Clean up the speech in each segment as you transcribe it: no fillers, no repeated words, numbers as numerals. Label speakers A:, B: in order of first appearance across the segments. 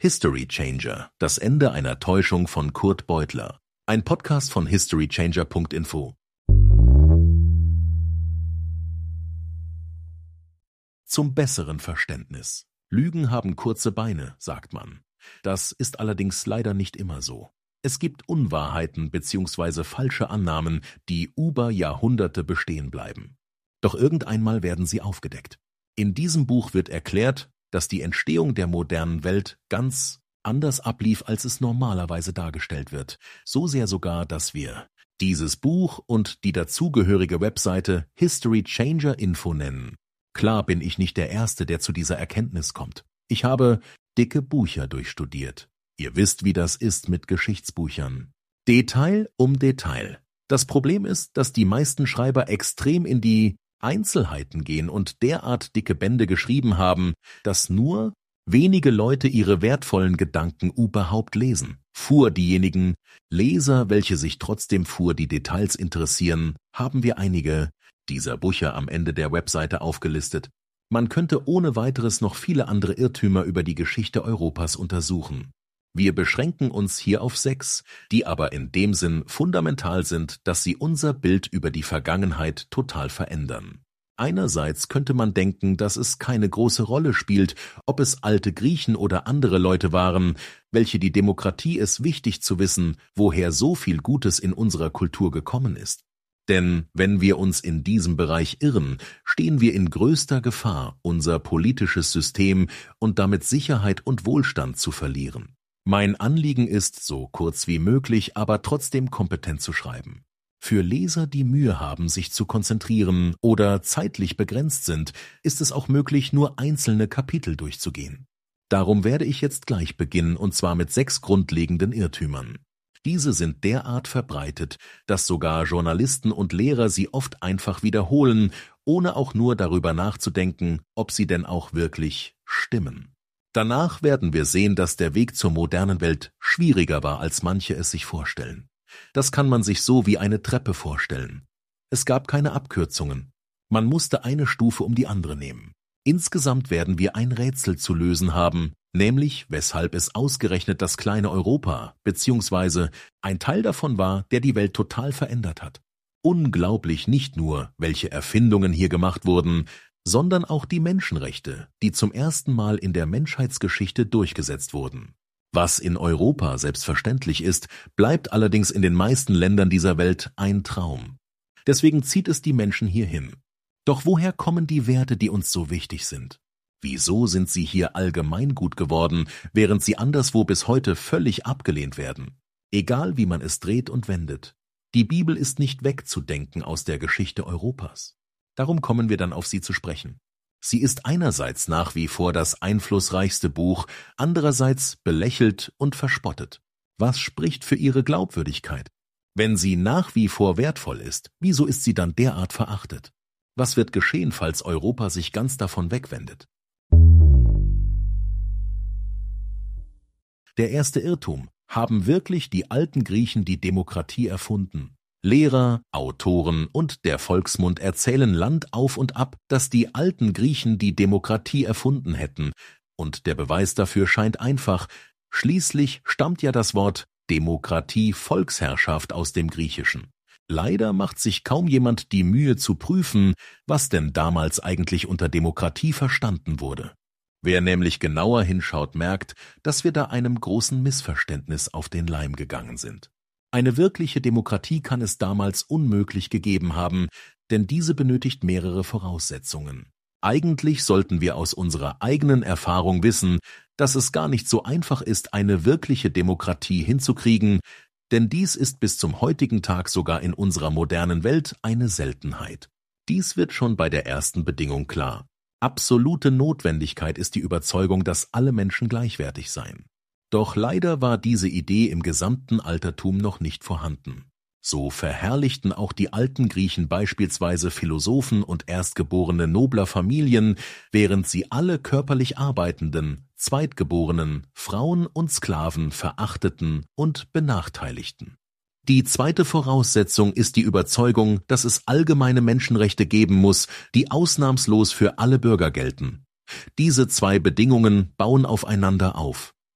A: History Changer, das Ende einer Täuschung von Kurt Beutler. Ein Podcast von historychanger.info. Zum besseren Verständnis. Lügen haben kurze Beine, sagt man. Das ist allerdings leider nicht immer so. Es gibt Unwahrheiten bzw. falsche Annahmen, die über Jahrhunderte bestehen bleiben. Doch irgendeinmal werden sie aufgedeckt. In diesem Buch wird erklärt, dass die Entstehung der modernen Welt ganz anders ablief, als es normalerweise dargestellt wird. So sehr sogar, dass wir dieses Buch und die dazugehörige Webseite History Changer Info nennen. Klar bin ich nicht der Erste, der zu dieser Erkenntnis kommt. Ich habe dicke Bücher durchstudiert. Ihr wisst, wie das ist mit Geschichtsbüchern. Detail um Detail. Das Problem ist, dass die meisten Schreiber extrem in die Einzelheiten gehen und derart dicke Bände geschrieben haben, dass nur wenige Leute ihre wertvollen Gedanken überhaupt lesen. Für diejenigen Leser, welche sich trotzdem für die Details interessieren, haben wir einige dieser Bücher am Ende der Webseite aufgelistet. Man könnte ohne weiteres noch viele andere Irrtümer über die Geschichte Europas untersuchen. Wir beschränken uns hier auf 6, die aber in dem Sinn fundamental sind, dass sie unser Bild über die Vergangenheit total verändern. Einerseits könnte man denken, dass es keine große Rolle spielt, ob es alte Griechen oder andere Leute waren, welche die Demokratie es wichtig zu wissen, woher so viel Gutes in unserer Kultur gekommen ist. Denn wenn wir uns in diesem Bereich irren, stehen wir in größter Gefahr, unser politisches System und damit Sicherheit und Wohlstand zu verlieren. Mein Anliegen ist, so kurz wie möglich, aber trotzdem kompetent zu schreiben. Für Leser, die Mühe haben, sich zu konzentrieren oder zeitlich begrenzt sind, ist es auch möglich, nur einzelne Kapitel durchzugehen. Darum werde ich jetzt gleich beginnen, und zwar mit 6 grundlegenden Irrtümern. Diese sind derart verbreitet, dass sogar Journalisten und Lehrer sie oft einfach wiederholen, ohne auch nur darüber nachzudenken, ob sie denn auch wirklich stimmen. Danach werden wir sehen, dass der Weg zur modernen Welt schwieriger war, als manche es sich vorstellen. Das kann man sich so wie eine Treppe vorstellen. Es gab keine Abkürzungen. Man musste eine Stufe um die andere nehmen. Insgesamt werden wir ein Rätsel zu lösen haben, nämlich weshalb es ausgerechnet das kleine Europa bzw. ein Teil davon war, der die Welt total verändert hat. Unglaublich nicht nur, welche Erfindungen hier gemacht wurden, sondern auch die Menschenrechte, die zum ersten Mal in der Menschheitsgeschichte durchgesetzt wurden. Was in Europa selbstverständlich ist, bleibt allerdings in den meisten Ländern dieser Welt ein Traum. Deswegen zieht es die Menschen hierhin. Doch woher kommen die Werte, die uns so wichtig sind? Wieso sind sie hier allgemeingut geworden, während sie anderswo bis heute völlig abgelehnt werden? Egal wie man es dreht und wendet. Die Bibel ist nicht wegzudenken aus der Geschichte Europas. Darum kommen wir dann auf sie zu sprechen. Sie ist einerseits nach wie vor das einflussreichste Buch, andererseits belächelt und verspottet. Was spricht für ihre Glaubwürdigkeit? Wenn sie nach wie vor wertvoll ist, wieso ist sie dann derart verachtet? Was wird geschehen, falls Europa sich ganz davon wegwendet? Der erste Irrtum: Haben wirklich die alten Griechen die Demokratie erfunden? Lehrer, Autoren und der Volksmund erzählen Land auf und ab, dass die alten Griechen die Demokratie erfunden hätten. Und der Beweis dafür scheint einfach. Schließlich stammt ja das Wort Demokratie, Volksherrschaft aus dem Griechischen. Leider macht sich kaum jemand die Mühe zu prüfen, was denn damals eigentlich unter Demokratie verstanden wurde. Wer nämlich genauer hinschaut, merkt, dass wir da einem großen Missverständnis auf den Leim gegangen sind. Eine wirkliche Demokratie kann es damals unmöglich gegeben haben, denn diese benötigt mehrere Voraussetzungen. Eigentlich sollten wir aus unserer eigenen Erfahrung wissen, dass es gar nicht so einfach ist, eine wirkliche Demokratie hinzukriegen, denn dies ist bis zum heutigen Tag sogar in unserer modernen Welt eine Seltenheit. Dies wird schon bei der ersten Bedingung klar. Absolute Notwendigkeit ist die Überzeugung, dass alle Menschen gleichwertig seien. Doch leider war diese Idee im gesamten Altertum noch nicht vorhanden. So verherrlichten auch die alten Griechen beispielsweise Philosophen und Erstgeborene nobler Familien, während sie alle körperlich Arbeitenden, Zweitgeborenen, Frauen und Sklaven verachteten und benachteiligten. Die zweite Voraussetzung ist die Überzeugung, dass es allgemeine Menschenrechte geben muss, die ausnahmslos für alle Bürger gelten. Diese 2 Bedingungen bauen aufeinander auf.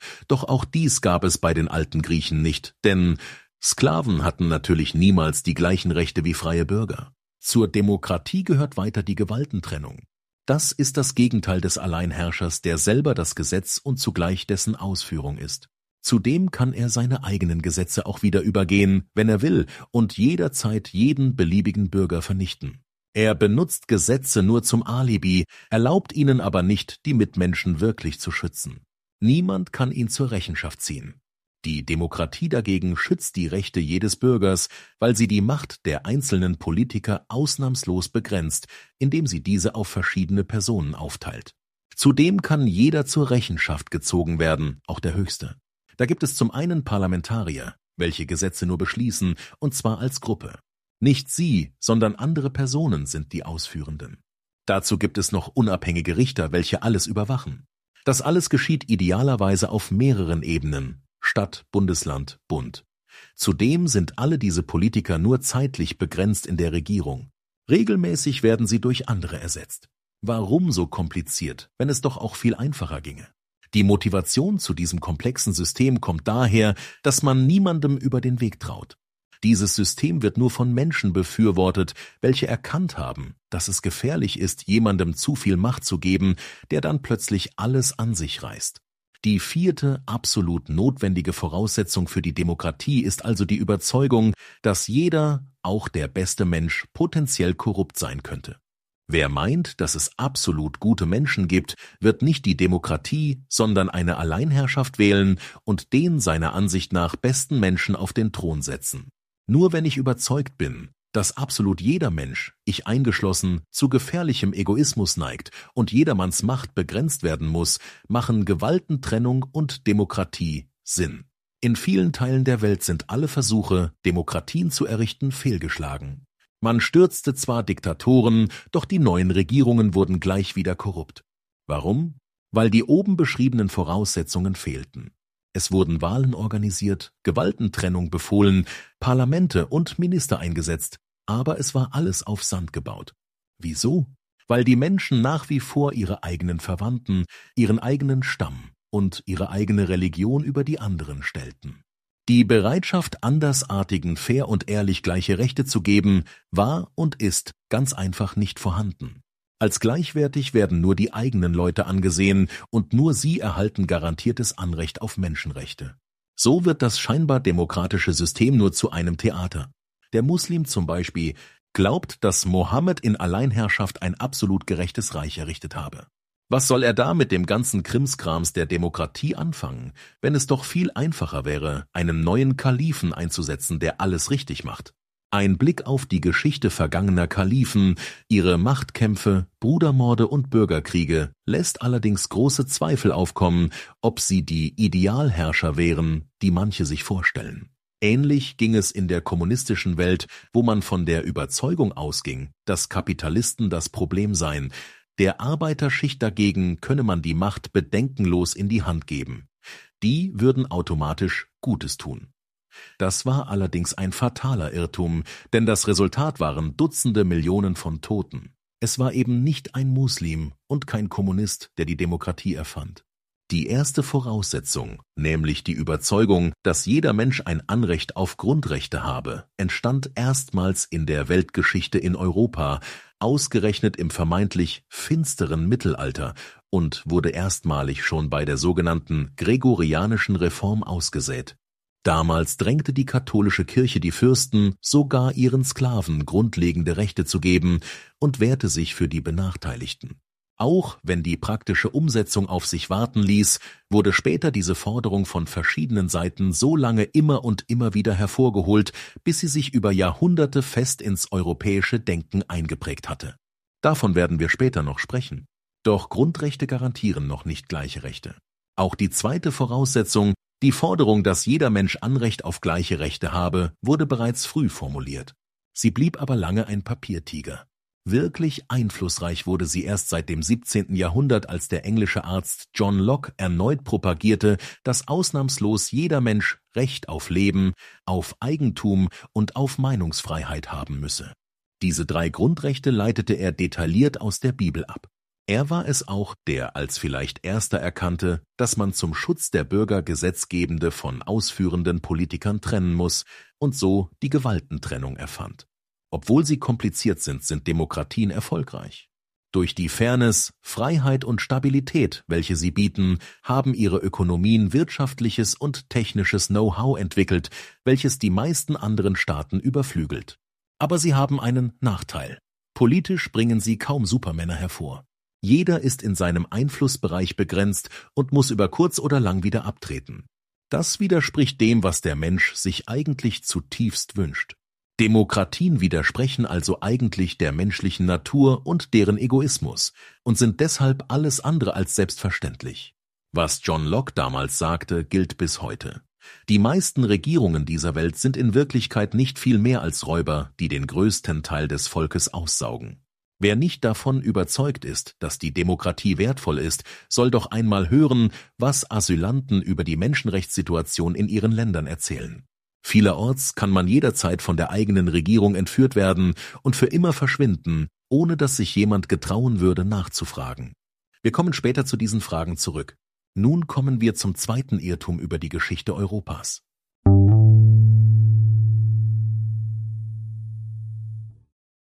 A: Doch auch dies gab es bei den alten Griechen nicht, denn Sklaven hatten natürlich niemals die gleichen Rechte wie freie Bürger. Zur Demokratie gehört weiter die Gewaltentrennung. Das ist das Gegenteil des Alleinherrschers, der selber das Gesetz und zugleich dessen Ausführung ist. Zudem kann er seine eigenen Gesetze auch wieder übergehen, wenn er will, und jederzeit jeden beliebigen Bürger vernichten. Er benutzt Gesetze nur zum Alibi, erlaubt ihnen aber nicht, die Mitmenschen wirklich zu schützen. Niemand kann ihn zur Rechenschaft ziehen. Die Demokratie dagegen schützt die Rechte jedes Bürgers, weil sie die Macht der einzelnen Politiker ausnahmslos begrenzt, indem sie diese auf verschiedene Personen aufteilt. Zudem kann jeder zur Rechenschaft gezogen werden, auch der Höchste. Da gibt es zum einen Parlamentarier, welche Gesetze nur beschließen, und zwar als Gruppe. Nicht sie, sondern andere Personen sind die Ausführenden. Dazu gibt es noch unabhängige Richter, welche alles überwachen. Das alles geschieht idealerweise auf mehreren Ebenen: Stadt, Bundesland, Bund. Zudem sind alle diese Politiker nur zeitlich begrenzt in der Regierung. Regelmäßig werden sie durch andere ersetzt. Warum so kompliziert, wenn es doch auch viel einfacher ginge? Die Motivation zu diesem komplexen System kommt daher, dass man niemandem über den Weg traut. Dieses System wird nur von Menschen befürwortet, welche erkannt haben, dass es gefährlich ist, jemandem zu viel Macht zu geben, der dann plötzlich alles an sich reißt. Die vierte, absolut notwendige Voraussetzung für die Demokratie ist also die Überzeugung, dass jeder, auch der beste Mensch, potenziell korrupt sein könnte. Wer meint, dass es absolut gute Menschen gibt, wird nicht die Demokratie, sondern eine Alleinherrschaft wählen und den seiner Ansicht nach besten Menschen auf den Thron setzen. Nur wenn ich überzeugt bin, dass absolut jeder Mensch, ich eingeschlossen, zu gefährlichem Egoismus neigt und jedermanns Macht begrenzt werden muss, machen Gewaltentrennung und Demokratie Sinn. In vielen Teilen der Welt sind alle Versuche, Demokratien zu errichten, fehlgeschlagen. Man stürzte zwar Diktatoren, doch die neuen Regierungen wurden gleich wieder korrupt. Warum? Weil die oben beschriebenen Voraussetzungen fehlten. Es wurden Wahlen organisiert, Gewaltentrennung befohlen, Parlamente und Minister eingesetzt, aber es war alles auf Sand gebaut. Wieso? Weil die Menschen nach wie vor ihre eigenen Verwandten, ihren eigenen Stamm und ihre eigene Religion über die anderen stellten. Die Bereitschaft, Andersartigen fair und ehrlich gleiche Rechte zu geben, war und ist ganz einfach nicht vorhanden. Als gleichwertig werden nur die eigenen Leute angesehen und nur sie erhalten garantiertes Anrecht auf Menschenrechte. So wird das scheinbar demokratische System nur zu einem Theater. Der Muslim zum Beispiel glaubt, dass Mohammed in Alleinherrschaft ein absolut gerechtes Reich errichtet habe. Was soll er da mit dem ganzen Krimskrams der Demokratie anfangen, wenn es doch viel einfacher wäre, einen neuen Kalifen einzusetzen, der alles richtig macht? Ein Blick auf die Geschichte vergangener Kalifen, ihre Machtkämpfe, Brudermorde und Bürgerkriege lässt allerdings große Zweifel aufkommen, ob sie die Idealherrscher wären, die manche sich vorstellen. Ähnlich ging es in der kommunistischen Welt, wo man von der Überzeugung ausging, dass Kapitalisten das Problem seien. Der Arbeiterschicht dagegen könne man die Macht bedenkenlos in die Hand geben. Die würden automatisch Gutes tun. Das war allerdings ein fataler Irrtum, denn das Resultat waren Dutzende Millionen von Toten. Es war eben nicht ein Muslim und kein Kommunist, der die Demokratie erfand. Die erste Voraussetzung, nämlich die Überzeugung, dass jeder Mensch ein Anrecht auf Grundrechte habe, entstand erstmals in der Weltgeschichte in Europa, ausgerechnet im vermeintlich finsteren Mittelalter, und wurde erstmalig schon bei der sogenannten Gregorianischen Reform ausgesät. Damals drängte die katholische Kirche die Fürsten, sogar ihren Sklaven grundlegende Rechte zu geben, und wehrte sich für die Benachteiligten. Auch wenn die praktische Umsetzung auf sich warten ließ, wurde später diese Forderung von verschiedenen Seiten so lange immer und immer wieder hervorgeholt, bis sie sich über Jahrhunderte fest ins europäische Denken eingeprägt hatte. Davon werden wir später noch sprechen. Doch Grundrechte garantieren noch nicht gleiche Rechte. Auch die zweite Voraussetzung, die Forderung, dass jeder Mensch Anrecht auf gleiche Rechte habe, wurde bereits früh formuliert. Sie blieb aber lange ein Papiertiger. Wirklich einflussreich wurde sie erst seit dem 17. Jahrhundert, als der englische Arzt John Locke erneut propagierte, dass ausnahmslos jeder Mensch Recht auf Leben, auf Eigentum und auf Meinungsfreiheit haben müsse. Diese 3 Grundrechte leitete er detailliert aus der Bibel ab. Er war es auch, der als vielleicht erster erkannte, dass man zum Schutz der Bürger Gesetzgebende von ausführenden Politikern trennen muss und so die Gewaltentrennung erfand. Obwohl sie kompliziert sind, sind Demokratien erfolgreich. Durch die Fairness, Freiheit und Stabilität, welche sie bieten, haben ihre Ökonomien wirtschaftliches und technisches Know-how entwickelt, welches die meisten anderen Staaten überflügelt. Aber sie haben einen Nachteil. Politisch bringen sie kaum Supermänner hervor. Jeder ist in seinem Einflussbereich begrenzt und muss über kurz oder lang wieder abtreten. Das widerspricht dem, was der Mensch sich eigentlich zutiefst wünscht. Demokratien widersprechen also eigentlich der menschlichen Natur und deren Egoismus und sind deshalb alles andere als selbstverständlich. Was John Locke damals sagte, gilt bis heute. Die meisten Regierungen dieser Welt sind in Wirklichkeit nicht viel mehr als Räuber, die den größten Teil des Volkes aussaugen. Wer nicht davon überzeugt ist, dass die Demokratie wertvoll ist, soll doch einmal hören, was Asylanten über die Menschenrechtssituation in ihren Ländern erzählen. Vielerorts kann man jederzeit von der eigenen Regierung entführt werden und für immer verschwinden, ohne dass sich jemand getrauen würde, nachzufragen. Wir kommen später zu diesen Fragen zurück. Nun kommen wir zum zweiten Irrtum über die Geschichte Europas.